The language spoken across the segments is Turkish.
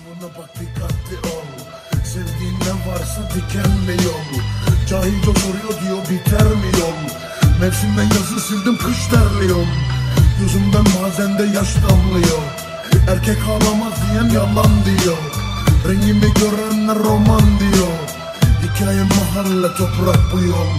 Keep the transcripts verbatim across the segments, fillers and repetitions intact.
Etrafına bak, dikkatli ol. Sevdiğin ne varsa dikenli yol. Cahilce soruyor diyor, biter mi yol? Mevsimden yazı sildim, kış terliyorum. Gözümden bazen de yaş damlıyor. Erkek ağlamaz diyen yalan diyor. Rengimi görenler roman diyor. Hikaye mahalle, toprak bu yol.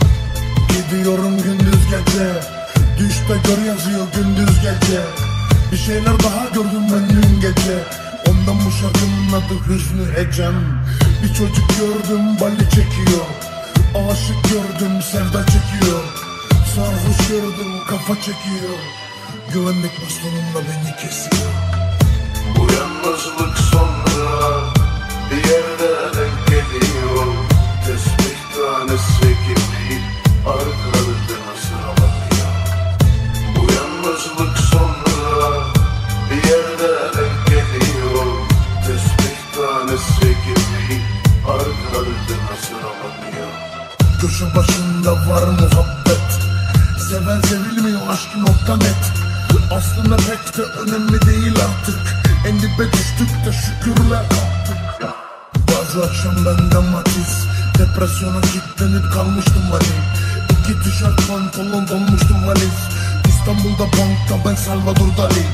Gidiyorum gündüz gece. Düşte gör yazıyor gündüz gece. Bir şeyler daha gördüm ben dün gece. Ondan bu şarkının adı hüznü hecem. Bir çocuk gördüm bali çekiyor. Aşık gördüm sevda çekiyor. Sarhoş gördüm kafa çekiyor. Güvenlik bastonumla beni kesiyor. Bu yalnızlık sonra bir yerde denk geliyor. Tesbih tanesi gibi arkalarına sıralanıyor. Bu yalnızlık sonra bir yerde denk geliyor. Tesbih tanesi gibi arkalarına sıralanıyor. Köşe başında var muhabbet. Seven sevilmiyor, aşk nokta net. Aslında pek de önemli değil artık. En dibe düştük de şükürler artık. Bazı akşam bende matiz. Depresyona kilitlenip kalmıştım hani. İki tişört pantolon dolmuştum valiz. İstanbul'da bankta ben Salvador Dali.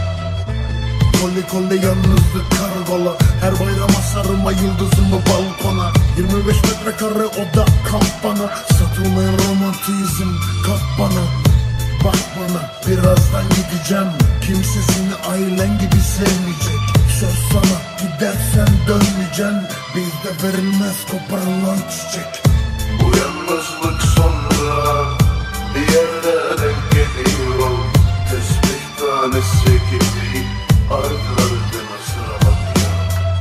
Koli koli yalnızlık kargola. Her bayram asarıma yıldızımı balkona. Yirmi beş metrekare oda kampana. Satılmayan romantizm kap bana. Bak bana, birazdan gideceğim. Kimse seni ailen gibi sevmeyecek. Söz sana, gidersen dönmeyeceksin. Bizde verilmez koparılan çiçek. Bu yalnızlık sonra bir yerde denk geliyor. Tesbih tanesi gibi arkalarına sıralanıyor.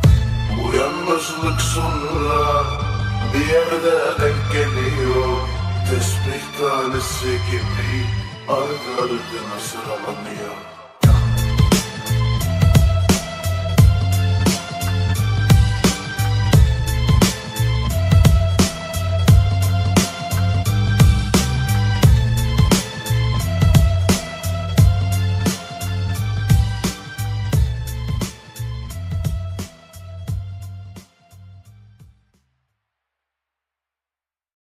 Bu yalnızlık sonra bir yerde denk geliyor. Tesbih tanesi gibi arkalarına sıralanıyor.